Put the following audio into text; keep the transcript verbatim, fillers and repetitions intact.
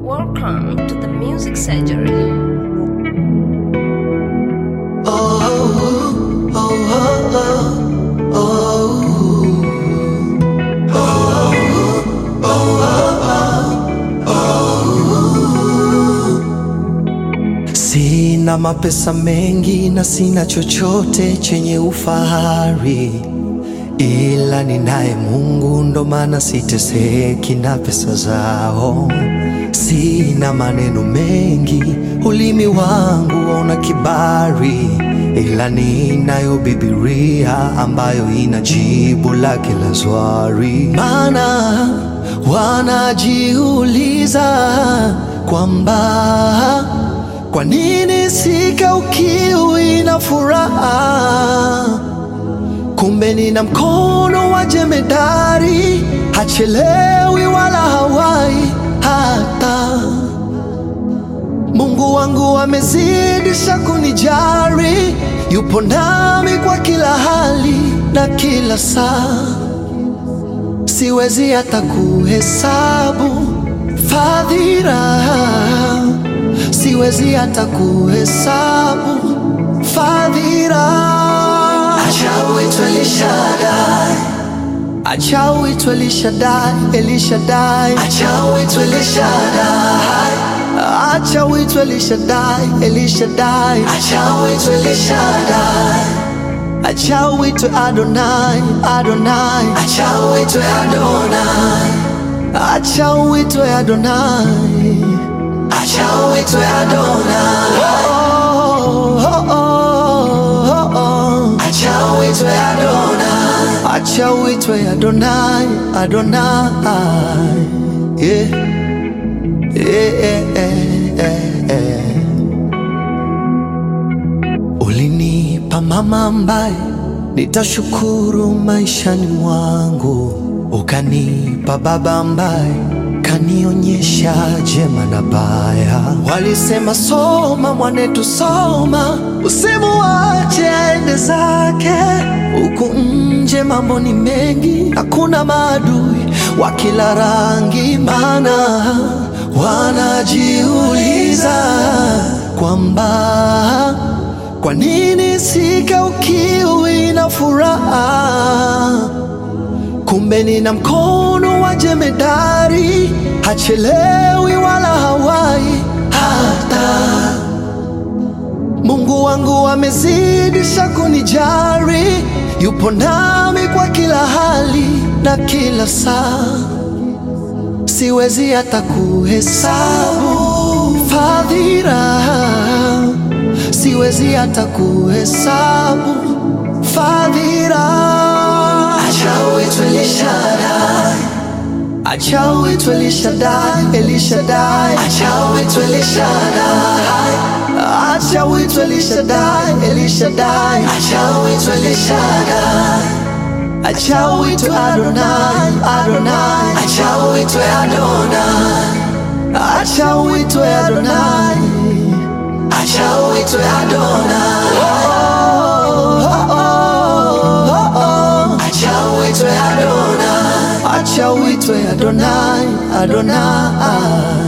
Welcome to the Music Surgery. Oh, oh, oh, oh, oh, oh, oh, oh. Sina mapesa mengi na sina chochote chenye ufahari, ila ninaye Mungu, ndo maana siteseki na pesa zao. Sina maneno mengi, ulimi wangu hauna kibari, ila ninayo Biblia ambayo ina jibu la kila swali. Maana wanajiuliza kwamba kwa nini sikaukiwi na furaha, kumbe nina mkono wa jemedari, hachelewi wala hawai hata. Mungu wangu amezidisha kunijali, yupo nami kwa kila hali na kila saa. Siwezi hata kuhesabu fadhila, siwezi hata kuhesabu fadhila. Acha uitwe Elishadai, acha uitwe Elishadai, Elishadai. Acha uitwe Elishadai, acha uitwe Elishadai, Elishadai. Acha uitwe Elishadai, acha uitwe Adonai, Adonai. Acha uitwe Adonai, acha uitwe Adonai. Acha uitwe Adonai, oh, oh, oh, oh, oh. Acha uitwe Adonai, acha uitwe Adonai, Adonai. Yeah, yeah, yeah, yeah, yeah. Ulinipa mama ambaye nitashukuru maishani mwangu, ukanipa baba ambaye kanionyesha jema na baya. Walisema soma mwanetu soma, usimuache aende zake. Huku nje mambo ni mengi, hakuna maadui wa kila rangi. Maana wanajiuliza kwamba kwa nini sikaukiwi na furaha, kumbe nina mkono wa jemedari, hachelewi wala hawai hata. Mungu wangu amezidisha kunijali, yupo nami kwa kila hali na kila saa. Siwezi hata kuhesabu fadhila, siwezi hata kuhesabu fadhila. Acha uitwe Elishadai, acha uitwe Elishadai, Elishadai. Acha uitwe Elishadai, acha uitwe Elishadai, Elishadai. Acha uitwe Elishadai, acha uitwe Adonai, Adonai. Acha uitwe Adonai, acha uitwe Adonai. Acha uitwe Adonai, oh, oh, oh, oh, oh. Acha uitwe Adonai, acha uitwe Adonai, Adonai.